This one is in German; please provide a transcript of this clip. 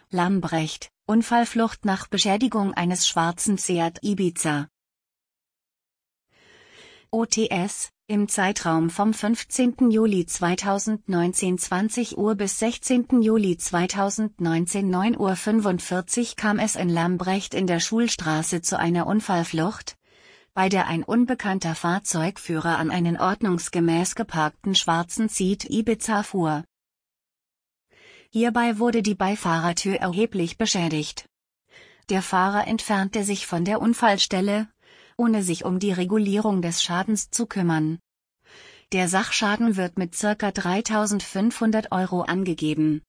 Lambrecht, Unfallflucht nach Beschädigung eines schwarzen Seat Ibiza. OTS, im Zeitraum vom 15. Juli 2019 20 Uhr bis 16. Juli 2019 9:45 Uhr kam es in Lambrecht in der Schulstraße zu einer Unfallflucht, bei der ein unbekannter Fahrzeugführer an einen ordnungsgemäß geparkten schwarzen Seat Ibiza fuhr. Hierbei wurde die Beifahrertür erheblich beschädigt. Der Fahrer entfernte sich von der Unfallstelle, ohne sich um die Regulierung des Schadens zu kümmern. Der Sachschaden wird mit ca. 3.500 € angegeben.